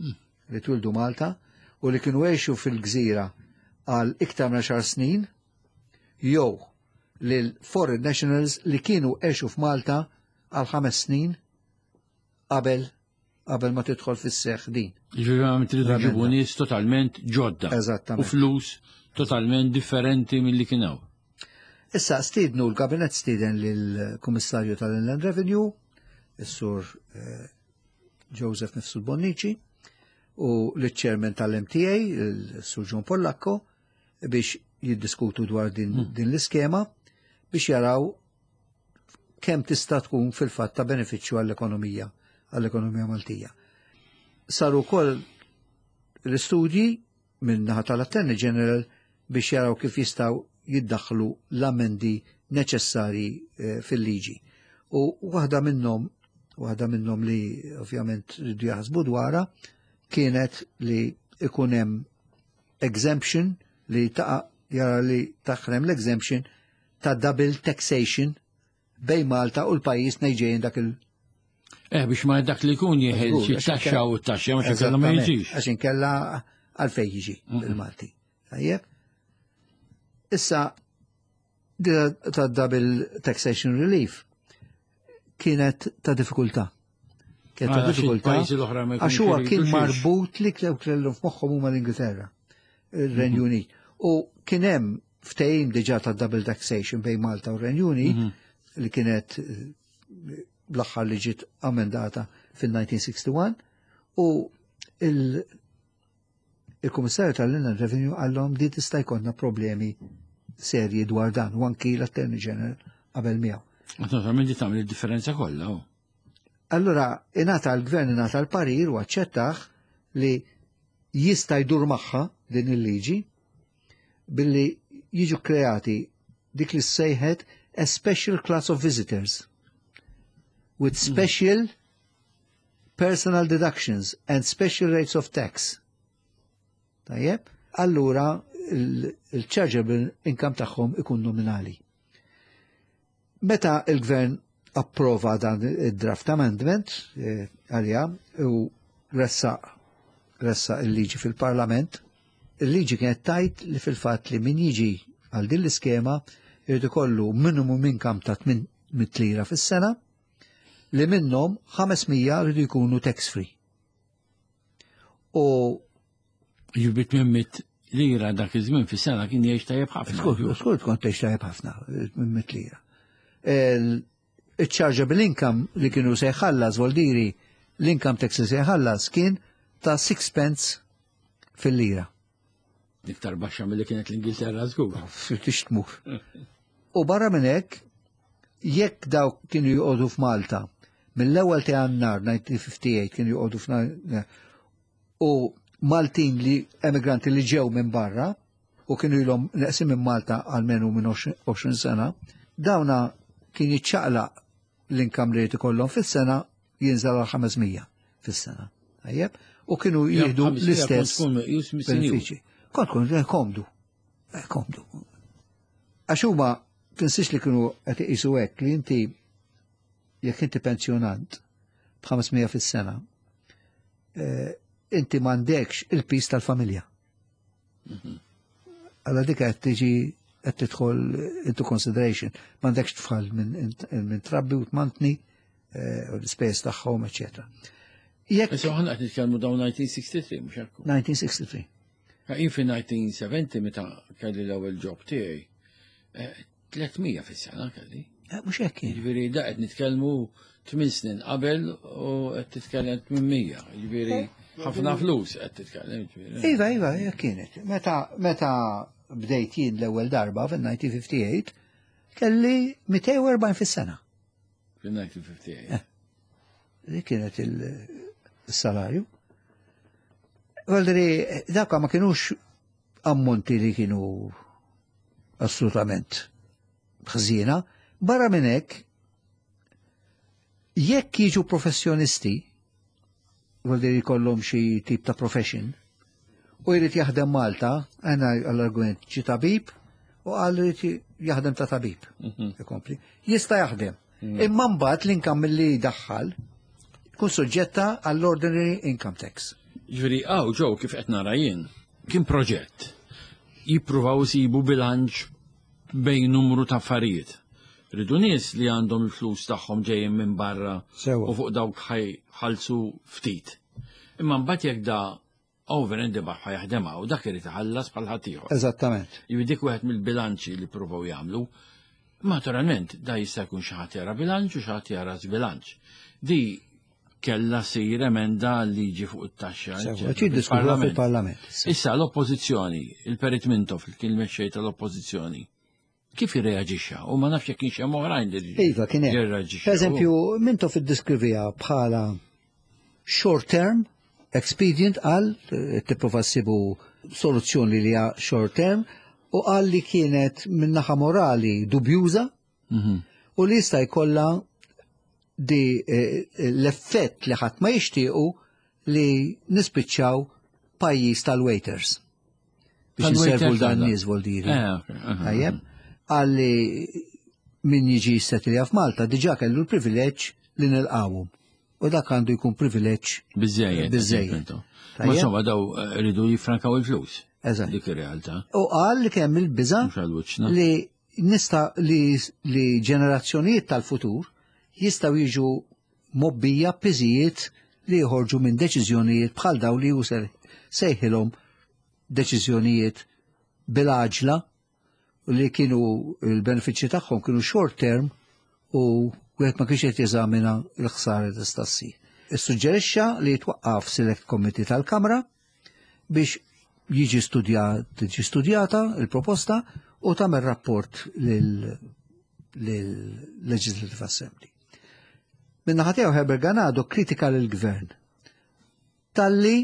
u li kienu għexu fil-gżira għal iktar minn 10 snin jew lil foreign nationals li kienu għexu f'Malta għal 5 snin qabel ma tidħol fis-seħħ din. Ġivament tridu ġibu nies totalment ġodda. Eżattament. U flus totalment differenti mill-li kienaw. Issa stidnu l-kabinet stiden lill-Kummissarju tal-Inland Revenue, is-Sur Joseph Nifsu Bonnici, u l-Chairman tal-MTA, il-Sur John Pollacco, biex jiddiskutu dwar din l-iskema biex jaraw kemm tista' tkun fil-fatt ta' benefiċċju għall-ekonomija Maltija. Saru wkoll l-istudji minn naħa tal-Attorney General biex jaraw kif jistgħu jiddaħħlu l-amendi neċessarji fil-liġi. U waħda minnhom li ovvjament rridu jaħsbu dwarha kienet li ikun hemm exemption li jara li taħrem l-exemption ta' double taxation bejn Malta u l-pajjiż nejġejjin dak il- biex ma dak li kun jieħel xi taxxa u taxxa ma xi ma jiġix. Għax inkella għalfejn jiġi bil-Malti. Tajjeb? Issa ta' double taxation relief kienet ta' diffikultà. Kienet ta' diffikultà għax huwa kien marbut li kellhom f'moħħhom huma l-Ingilterra, ir-Renju Unit. U kien hemm ftehim diġà ta' double taxation bejn Malta u r-Renju Unit li kienet bl-aħħar li ġiet amendata fil-1961 u il-Kummissarju tal-Inland Revenue għallhom di tista' jkollna problemi serji dwar dan u anki l-Attorney General qabel miegħu. Naturalment di tagħmel id-differenza kollha. Allura l-Gvern ingħata l-parir u aċċettaħ li jista' jdur magħha din il-liġi billi jiġu kreati dik li sejħet a special class of visitors with special personal deductions and special rates of tax. Tajjeb? Allura il-chargeable income tagħhom ikun nominali. Meta il-Gvern approva dan id-draft amendment għalija u ressa il-liġi fil-Parlament, il-liġi kienet tajt li fil-fatt li min jiġi għal din l-iskema jrid ikollu minimum income ta' 800 lira fis-sena li minnhom 500 rridu jkunu tax free. U jibit 800 lira dak iż-żmien fis-sena kien jgħix tajjeb ħafna. Skont kont tgħix tajjeb ħafna 800 lira. Il-chargeable income li kienu se jħallas voldiri l-income tax li se jħallas kien ta' 6 pence fil-lira. Iktar baxxa milli kienet l-Ingilterra żgur. Tix tmur. U barra minn hekk, jekk daw kienu joqogħdu f'Malta mill-ewwel ta' Jannar 1958 kienu joqogħdu f'Malta u Maltin li emigranti li ġew minn barra u kienu ilhom neqsim minn Malta għalmenu minn 20 sena, dawna kien jiċċaqlaq l-inkam li ikollhom fis-sena jinżel għal 500 fis-sena. Tajjeb? U kienu jieħdu l-istess benefiċi. Kont komdu. Għax huma tinsix li kienu qed iqisu hekk li inti jekk inti pensjonant b'500 fis-sena, inti m'għandekx il-pis tal-familja. Alla dik qed tiġi qed tidħol into consideration. M'għandekx tfal minn trabbi u tmantni u l-ispejjeż tagħhom, eċetera. Jekk Issa ħana qed nitkellmu dawn 1963 mhux hekk. 1963. Jien fi-1970 meta kelli l-ewwel job tiegħi 300 fis-sena kelli. Mhux hekk kien. Jiġifieri da qed nitkellmu 8 snin qabel u qed titkellem 800. Jiġifieri ħafna flus qed titkellem. Iva, hekk kienet. Meta bdejt jien l-ewwel darba fin-1958 kelli 240 fis-sena. Fin-1958. Dik kienet il-salarju. Għaldri, dakka ma kienux ammonti li kienu assolutament ħżiena. Barra minn hekk, jekk jiġu professjonisti, għaldri jkollhom xi tip ta' profession, u jrid jaħdem Malta, għana għall-argument ġi tabib, u għal jrid jaħdem ta' tabib. Jista' jaħdem. Imma mbagħad l-inkam li daħħal tkun soġġetta għall-ordinary income tax. Ġifieri ġew kif qed nara jien, kien proġett. Jippruvaw isibu bilanċ bejn numru ta' affarijiet. Ridu nies li għandhom il-flus tagħhom ġejjin minn barra u fuq dawk ħalsu ftit. Imma mbagħad jekk da over and baħ jaħdemha u dak irid iħallas bħal ħadd ieħor. Eżattament. Jiġifieri dik wieħed mill-bilanċi li pruvaw jagħmlu. Naturalment, da jista' jkun xi ħadd jara bilanċ u xi ħadd jara żbilanċ. Di kella sir emenda liġi fuq it-taxxa. fil-Parlament. Issa l-oppożizzjoni, il-Perit Mintoff, il-mexxej tal-oppożizzjoni, kif jirreaġixxa? U ma nafx jekk kienx hemm oħrajn li Iva kien hemm. jirreaġixxa. Pereżempju, Mintoff iddiskrivija bħala short term expedient għal tipprova ssibu soluzzjoni li hija short term u qal li kienet min naħa morali dubjuża u li jista' jkollha di l-effett li ħadd ma jixtiequ li nispiċċaw pajjiż tal-waiters. Biex nservu dan nies voldiri. Tajjeb, għalli min jiġi jissettilja f'Malta diġà kellu l-privileġġ li nilqawhom. U dak għandu jkun privileġġ biżejjed. Ma insomma daw rridu jifrankaw il-flus. Eżatt. Dik ir-realtà. U qal li kemm il-biża' li nista' li ġenerazzjonijiet tal-futur jistgħu jiġu mobbija piżijiet li jħorġu minn deċiżjonijiet bħal daw li sejħilhom deċiżjonijiet bil-għaġla li kienu l-benefiċċji tagħhom kienu short term u wieħed ma kienx qed jeżamina l-ħsara tista' ssir. Issuġġerixxa li jitwaqqaf Select Committee tal-Kamra biex jiġi studjata il-proposta u tagħmel rapport lill-Legislative Assembly. Minna ħatew Herbert Ganado kritika l-gvern talli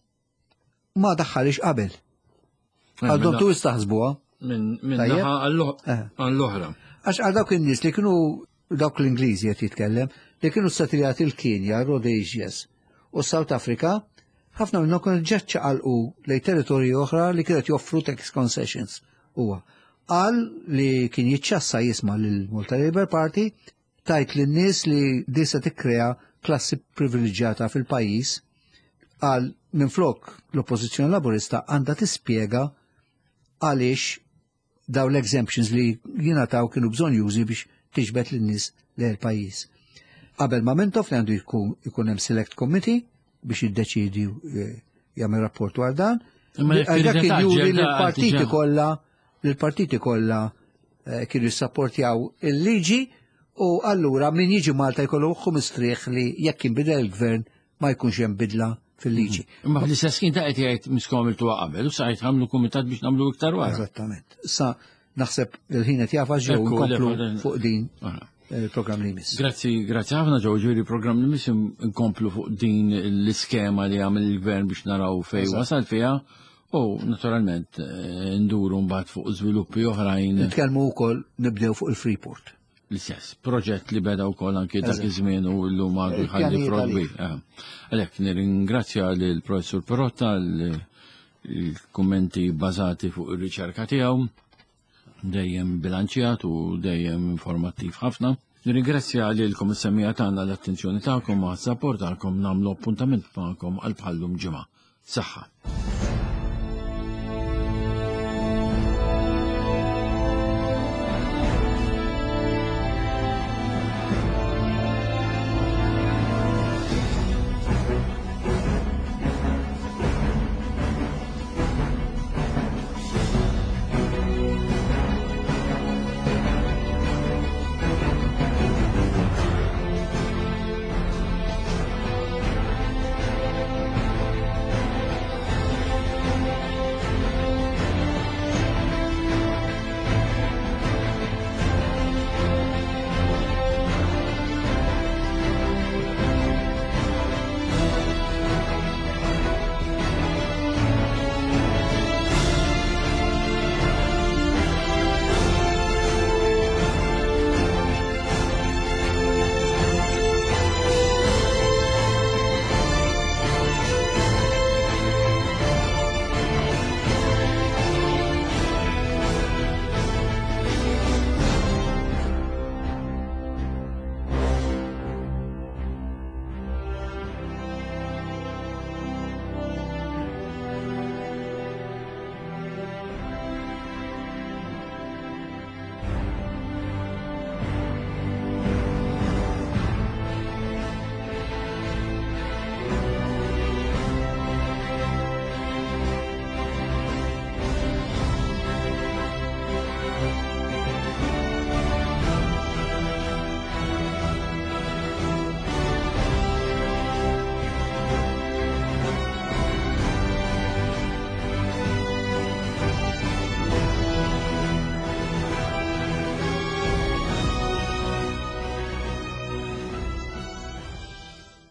ma daħħalix qabel. Għal tu istaħsbuha. Minn naħa għall-oħra. Għax għal dawk in-nies li kienu dawk l-Ingliżi qed jitkellem li kienu satiljati l-Kenja, Rhodesias u South Africa, ħafna minnhom kienu ġeċċaqalqu lejn territorji oħra li kienet joffru tax concessions. Huwa qal li kien jiċċassa jisma' lill-Malta Labour Party tajt lin-nies li disa tikkrea klassi privileġġjata fil-pajjiż għal minflok l-Oppożizzjoni Laburista għandha tispjega għaliex daw l-exemptions li jingħataw kienu bżonn jużi biex tiġbed lin-nies lejn il-pajjiż. Qabel ma Mintoff li għandu jkun hemm Select Committee biex jiddeċidi jagħmel rapport dwar dan. Dak kien juri l-partiti kollha kienu jissapportjaw il-liġi u allura min jiġi Malta jkollu mistrieħ li jekk inbidel il-gvern ma jkunx hemm bidla fil-liġi. Imma fl-istess kien ta' qed jgħid miskomiltu qabel u sa jitħamlu kumitat biex nagħmlu iktar wara. Eżattament. Sa naħseb il-ħinet jafa ġew nkomplu fuq din il-programm li jmiss. Grazzi ħafna ġew ġieri programm li jmiss nkomplu fuq din l-iskema li għamel il-gvern biex naraw fejn wasal fiha u naturalment nduru mbagħad fuq żviluppi oħrajn. Nitkellmu wkoll nibdew fuq il-Freeport. L-istess, proġett li beda wkoll anke dak iż-żmien u llum għadu jħalli frogbi. Għalhekk nirringrazzja lill professur Perotta l-kummenti bbażati fuq ir-riċerka tiegħu, dejjem bilanċjat u dejjem informattiv ħafna. Nirringrazzja lilkom is-semmija tagħna l-attenzjoni tagħkom u s-sapport tagħkom nagħmlu appuntament magħkom għal bħallum ġimgħa. Saħħa.